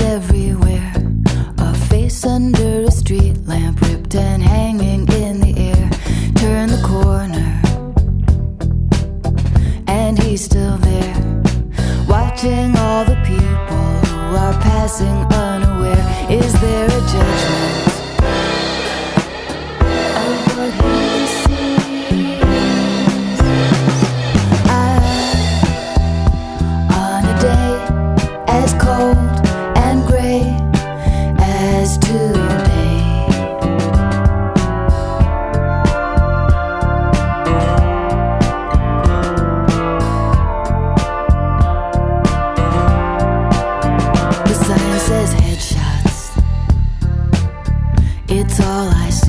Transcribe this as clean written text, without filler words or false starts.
everywhere. A face under a street lamp, ripped and hanging in the air. Turn the corner, and he's still there, watching all the people who are passing unaware. Is there a judgment of what he sees? On a day as cold and gray as today, the sign says headshots. It's all I see.